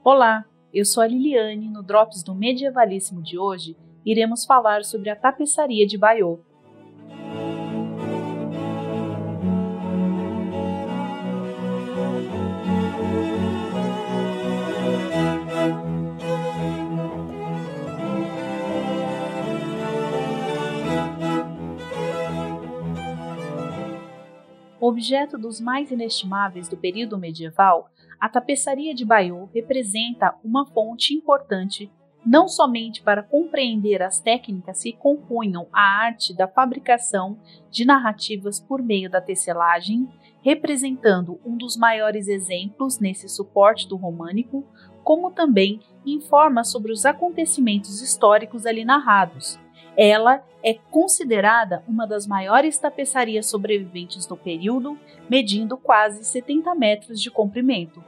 Olá, eu sou a Liliane. No Drops do Medievalíssimo de hoje, iremos falar sobre a tapeçaria de Bayeux. Objeto dos mais inestimáveis do período medieval, a tapeçaria de Bayeux representa uma fonte importante não somente para compreender as técnicas que compunham a arte da fabricação de narrativas por meio da tecelagem, representando um dos maiores exemplos nesse suporte do românico, como também informa sobre os acontecimentos históricos ali narrados. Ela é considerada uma das maiores tapeçarias sobreviventes do período, medindo quase 70 metros de comprimento.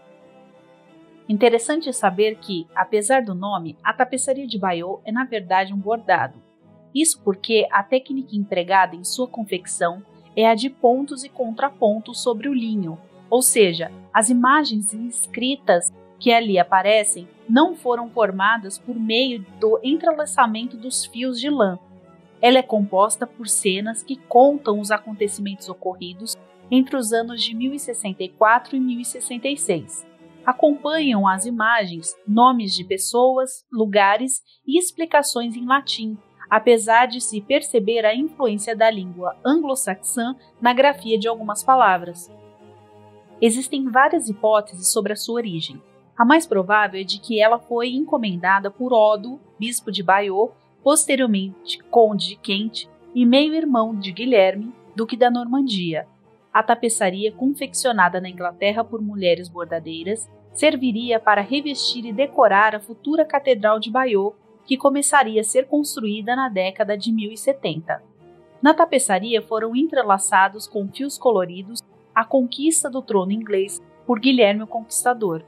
Interessante saber que, apesar do nome, a tapeçaria de Bayeux é na verdade um bordado. Isso porque a técnica empregada em sua confecção é a de pontos e contrapontos sobre o linho, ou seja, as imagens escritas que ali aparecem não foram formadas por meio do entrelaçamento dos fios de lã. Ela é composta por cenas que contam os acontecimentos ocorridos entre os anos de 1064 e 1066. Acompanham as imagens nomes de pessoas, lugares e explicações em latim, apesar de se perceber a influência da língua anglo-saxã na grafia de algumas palavras. Existem várias hipóteses sobre a sua origem. A mais provável é de que ela foi encomendada por Odo, bispo de Bayeux, posteriormente conde de Kent e meio-irmão de Guilherme, duque da Normandia. A tapeçaria, confeccionada na Inglaterra por mulheres bordadeiras, serviria para revestir e decorar a futura Catedral de Bayeux, que começaria a ser construída na década de 1070. Na tapeçaria foram entrelaçados com fios coloridos a conquista do trono inglês por Guilherme o Conquistador.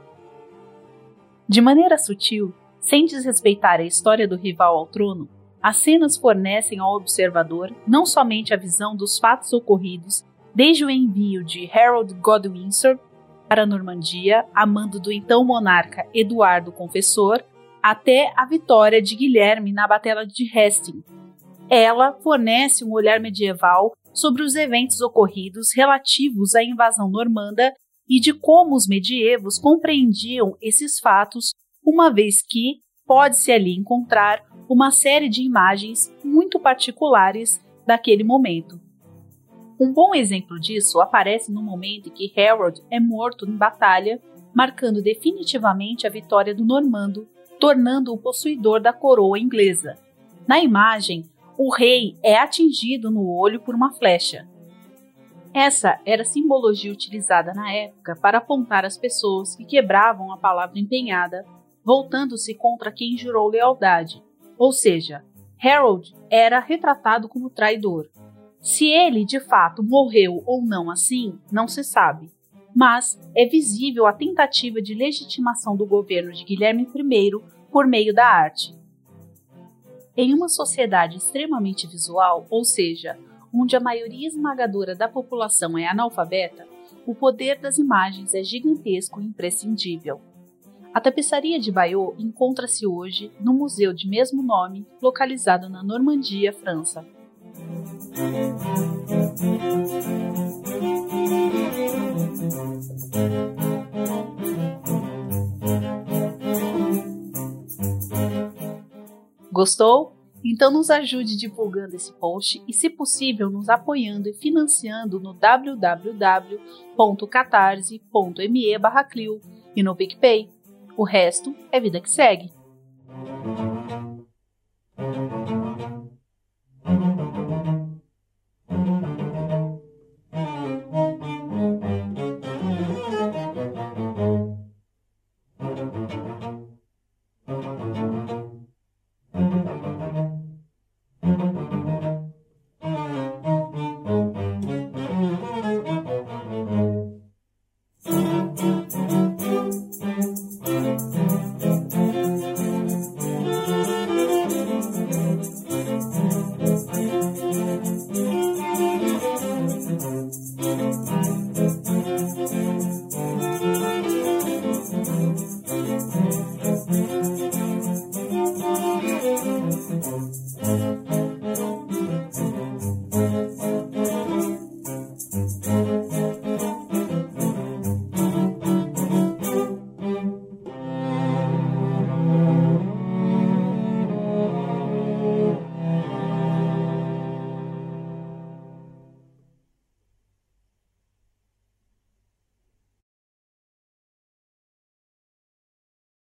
De maneira sutil, sem desrespeitar a história do rival ao trono, as cenas fornecem ao observador não somente a visão dos fatos ocorridos desde o envio de Harold Godwinson para a Normandia, a mando do então monarca Eduardo Confessor, até a vitória de Guilherme na Batalha de Hastings. Ela fornece um olhar medieval sobre os eventos ocorridos relativos à invasão normanda e de como os medievos compreendiam esses fatos, uma vez que pode-se ali encontrar uma série de imagens muito particulares daquele momento. Um bom exemplo disso aparece no momento em que Harold é morto em batalha, marcando definitivamente a vitória do normando, tornando-o possuidor da coroa inglesa. Na imagem, o rei é atingido no olho por uma flecha. Essa era a simbologia utilizada na época para apontar as pessoas que quebravam a palavra empenhada, voltando-se contra quem jurou lealdade, ou seja, Harold era retratado como traidor. Se ele, de fato, morreu ou não assim, não se sabe, mas é visível a tentativa de legitimação do governo de Guilherme I por meio da arte. Em uma sociedade extremamente visual, ou seja, onde a maioria esmagadora da população é analfabeta, o poder das imagens é gigantesco e imprescindível. A tapeçaria de Bayeux encontra-se hoje no museu de mesmo nome, localizado na Normandia, França. Gostou? Então nos ajude divulgando esse post e, se possível, nos apoiando e financiando no www.catarse.me/Clio e no PicPay. O resto é vida que segue.